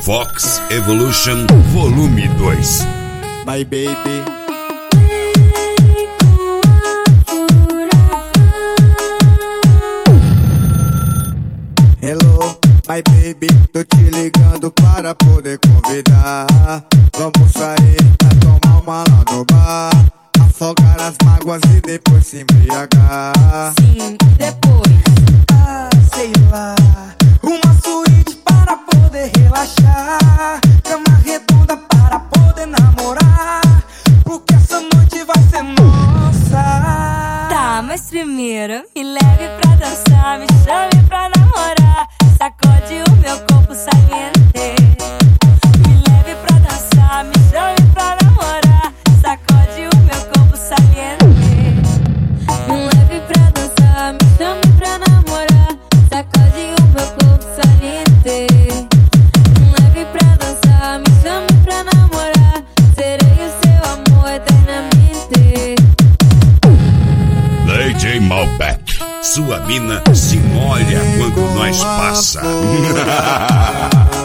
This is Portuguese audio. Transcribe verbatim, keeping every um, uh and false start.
Fox Evolution Volume dois. My baby. Hello, my baby, tô te ligando para poder convidar. Vamos sair pra tomar uma lá no bar, afogar as mágoas e depois se embriagar. Sim, e depois? Ah, sei lá, uma suíte para poder relaxar, cama redonda para poder namorar, porque essa noite vai ser nossa. Tá, mas primeiro me leve pra dançar, me chame pra namorar, sacode o meu corpo saliente. Me leve pra dançar, me chame pra namorar, sacode o meu corpo saliente. Me leve pra dançar, me chame pra namorar, sacode o meu corpo saliente. Me leve pra dançar, me chame pra namorar, serei o seu amor eternamente. D J Malbec, sua mina se molha quando nós passa.